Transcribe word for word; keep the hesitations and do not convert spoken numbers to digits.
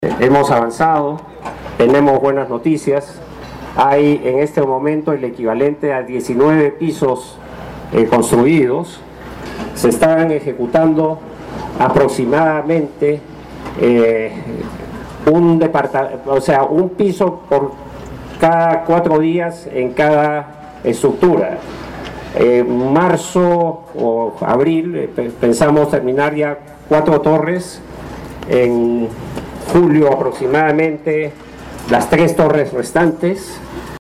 Hemos avanzado, tenemos buenas noticias. Hay en este momento el equivalente a diecinueve pisos eh, construidos. Se están ejecutando aproximadamente eh, un departamento, o sea, un piso por cada cuatro días en cada estructura. En marzo o abril eh, pensamos terminar ya cuatro torres. En julio aproximadamente las tres torres restantes.